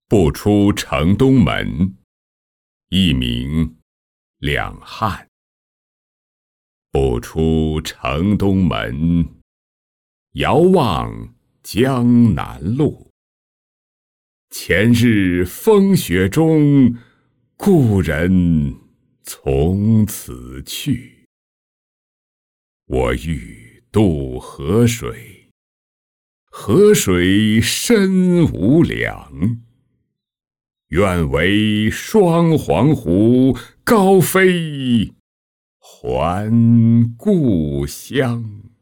不出城东门，一名两汉。不出城东门，遥望江南路。前日风雪中，故人从此去。我欲渡河水，河水深无量。愿为双黄鹄高飞还故乡。